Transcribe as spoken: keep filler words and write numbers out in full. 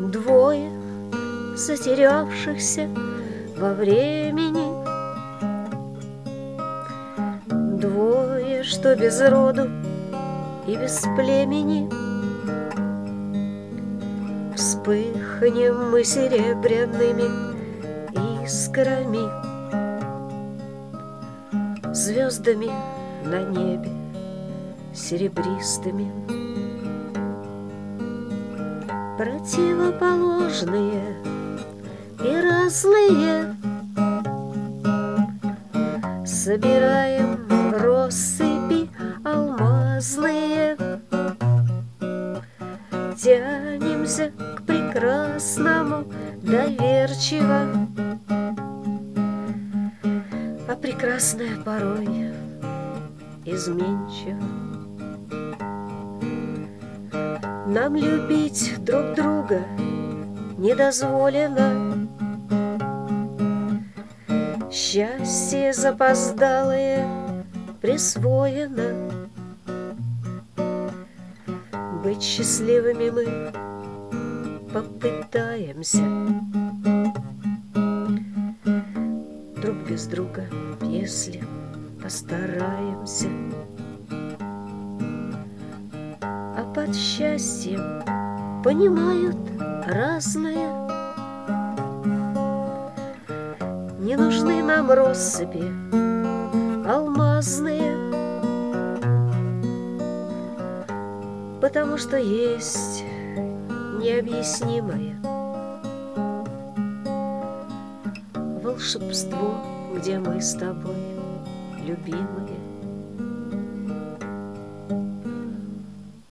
Двое затерявшихся во времени, двое, что без роду и без племени. Вспыхнем мы серебряными искрами, звездами на небе серебристыми. Противоположные и разные собираем россыпи алмазные, тянемся к прекрасному доверчиво, а прекрасное порой изменчиво. Нам любить друг друга не дозволено, счастье запоздалое присвоено. Быть счастливыми мы попытаемся друг без друга, если постараемся. А под счастьем понимают разное. Не нужны нам россыпи алмазные, потому что есть необъяснимое волшебство, где мы с тобой любимые.